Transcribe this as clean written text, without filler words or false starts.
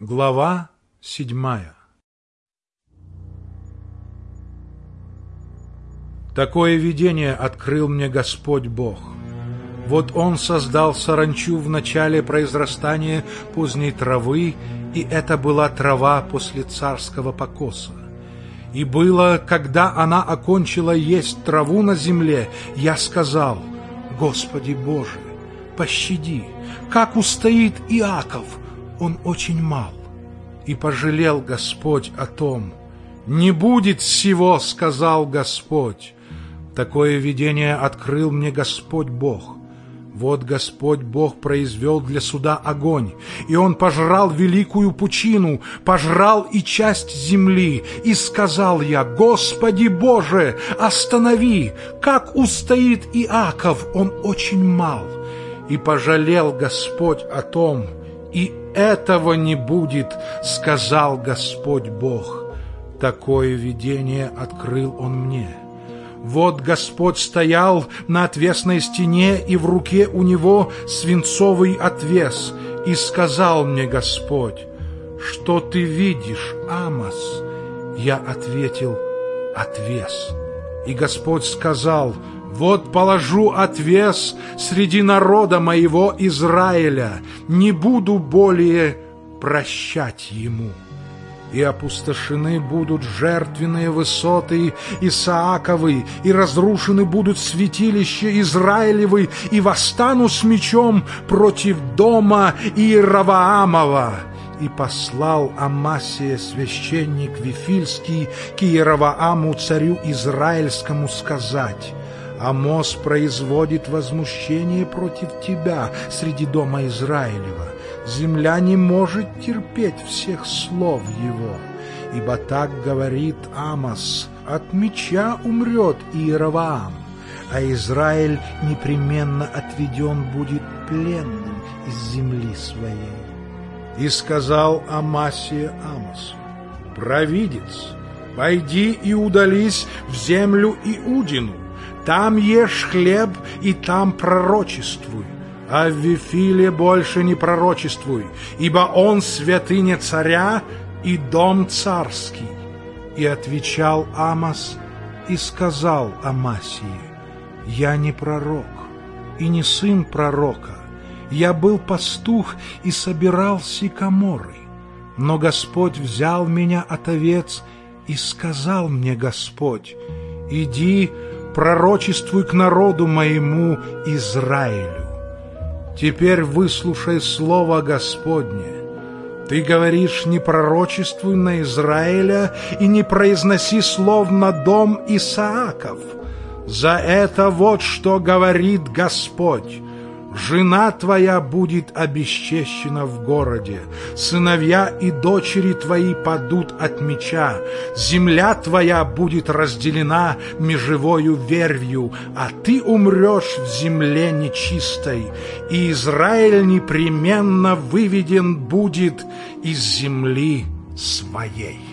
Глава 7. Такое видение открыл мне Господь Бог. Вот Он создал саранчу в начале произрастания поздней травы, и это была трава после царского покоса. И было, когда она окончила есть траву на земле, я сказал: Господи Боже, пощади, как устоит Иаков, он очень мал. И пожалел Господь о том. «Не будет сего, — сказал Господь». Такое видение открыл мне Господь Бог. Вот Господь Бог произвел для суда огонь, и Он пожрал великую пучину, пожрал и часть земли. И сказал я: Господи Боже, останови, как устоит Иаков, он очень мал. И пожалел Господь о том. И этого не будет, сказал Господь Бог. Такое видение открыл Он мне. Вот Господь стоял на отвесной стене, и в руке у Него свинцовый отвес. И сказал мне Господь: что ты видишь, Амос? Я ответил: отвес. И Господь сказал: вот положу отвес среди народа моего Израиля, не буду более прощать ему. И опустошены будут жертвенные высоты Исааковы, и разрушены будут святилища Израилевы, и восстану с мечом против дома Иеровоамова. И послал Амасия, священник Вифильский, к Иеровоаму, царю Израильскому, сказать: Амос производит возмущение против тебя среди дома Израилева. Земля не может терпеть всех слов его. Ибо так говорит Амос: от меча умрет Иеровоам, а Израиль непременно отведен будет пленным из земли своей. И сказал Амасия Амосу: провидец, пойди и удались в землю Иудину, там ешь хлеб и там пророчествуй, а в Вифиле больше не пророчествуй, ибо он святыня царя и дом царский. И отвечал Амос и сказал Амасии: я не пророк и не сын пророка, я был пастух и собирал сикаморы. Но Господь взял меня от овец, и сказал мне Господь: иди, пророчествуй к народу моему Израилю. Теперь выслушай слово Господне. Ты говоришь: не пророчествуй на Израиля и не произноси слов на дом Исааков. За это вот что говорит Господь: жена твоя будет обесчещена в городе, сыновья и дочери твои падут от меча, земля твоя будет разделена межевою вервью, а ты умрешь в земле нечистой, и Израиль непременно выведен будет из земли своей.